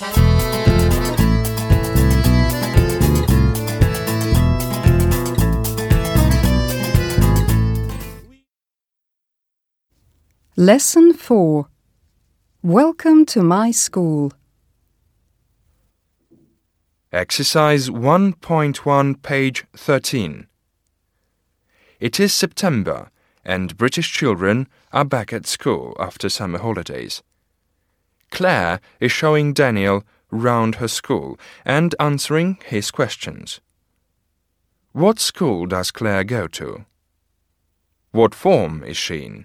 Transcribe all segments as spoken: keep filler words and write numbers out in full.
Lesson four. Welcome to my school. Exercise one point one, page thirteen. It is September, and British children are back at school after summer holidays. Claire is showing Daniel round her school and answering his questions. What school does Claire go to? What form is she in?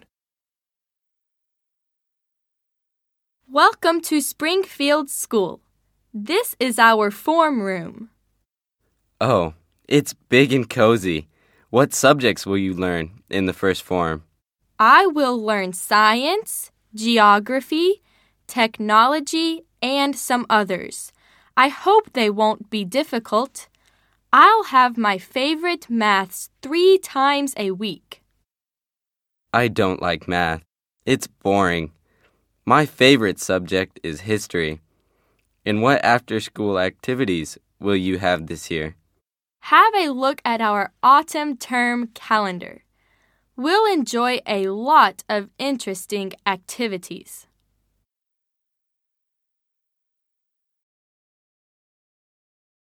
Welcome to Springfield School. This is our form room. Oh, it's big and cozy. What subjects will you learn in the first form? I will learn science, geography, technology, and some others. I hope they won't be difficult. I'll have my favorite maths three times a week. I don't like math. It's boring. My favorite subject is history. And what after-school activities will you have this year? Have a look at our autumn term calendar. We'll enjoy a lot of interesting activities.